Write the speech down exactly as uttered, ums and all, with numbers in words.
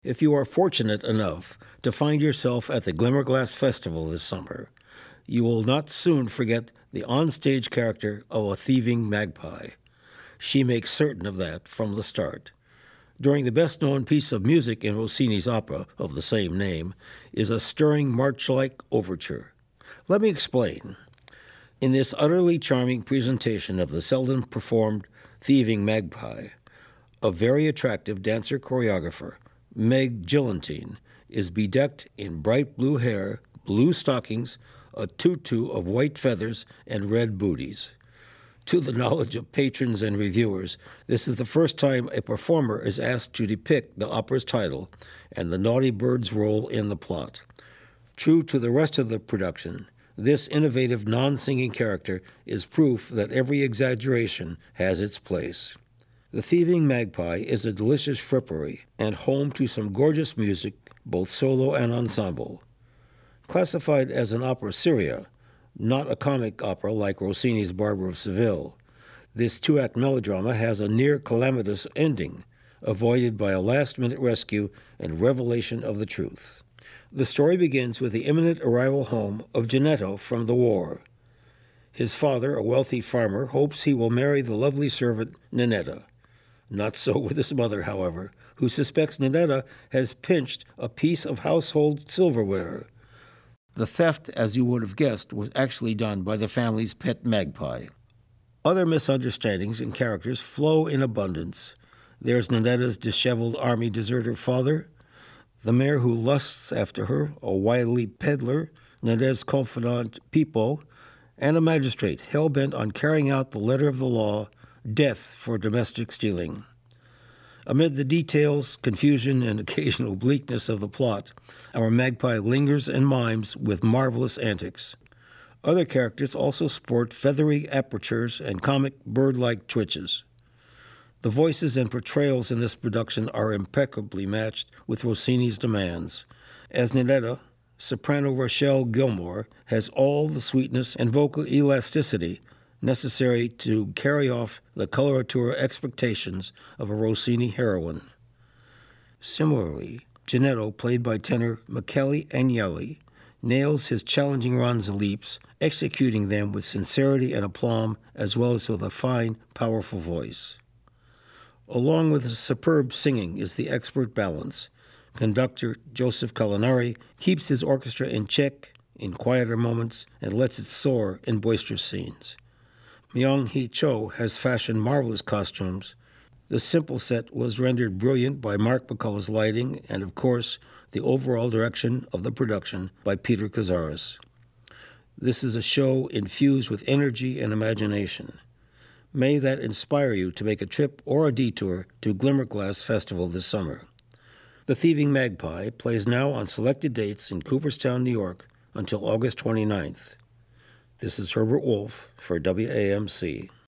If you are fortunate enough to find yourself at the Glimmerglass Festival this summer, you will not soon forget the onstage character of a thieving magpie. She makes certain of that from the start. During the best-known piece of music in Rossini's opera of the same name is a stirring march-like overture. Let me explain. In this utterly charming presentation of the seldom performed thieving magpie, a very attractive dancer-choreographer, Meg Gillentine, is bedecked in bright blue hair, blue stockings, a tutu of white feathers, and red booties. To the knowledge of patrons and reviewers, this is the first time a performer is asked to depict the opera's title and the naughty bird's role in the plot. True to the rest of the production, this innovative non-singing character is proof that every exaggeration has its place. The Thieving Magpie is a delicious frippery and home to some gorgeous music, both solo and ensemble. Classified as an opera seria, not a comic opera like Rossini's Barber of Seville, this two-act melodrama has a near-calamitous ending, avoided by a last-minute rescue and revelation of the truth. The story begins with the imminent arrival home of Genetto from the war. His father, a wealthy farmer, hopes he will marry the lovely servant Ninetta. Not so with his mother, however, who suspects Ninetta has pinched a piece of household silverware. The theft, as you would have guessed, was actually done by the family's pet magpie. Other misunderstandings and characters flow in abundance. There's Ninetta's disheveled army deserter father, the mayor who lusts after her, a wily peddler, Ninetta's confidant Pippo, and a magistrate hell-bent on carrying out the letter of the law, death for domestic stealing. Amid the details, confusion, and occasional bleakness of the plot, our magpie lingers and mimes with marvelous antics. Other characters also sport feathery apertures and comic bird-like twitches. The voices and portrayals in this production are impeccably matched with Rossini's demands. As Ninetta, soprano Rochelle Gilmore has all the sweetness and vocal elasticity necessary to carry off the coloratura expectations of a Rossini heroine. Similarly, Genetto, played by tenor Michele Agnelli, nails his challenging runs and leaps, executing them with sincerity and aplomb as well as with a fine, powerful voice. Along with his superb singing is the expert balance. Conductor Joseph Calinari keeps his orchestra in check in quieter moments and lets it soar in boisterous scenes. Myung-Hee Cho has fashioned marvelous costumes. The simple set was rendered brilliant by Mark McCullough's lighting and, of course, the overall direction of the production by Peter Cazares. This is a show infused with energy and imagination. May that inspire you to make a trip or a detour to Glimmerglass Festival this summer. The Thieving Magpie plays now on selected dates in Cooperstown, New York, until August twenty-ninth. This is Herbert Wolf for W A M C.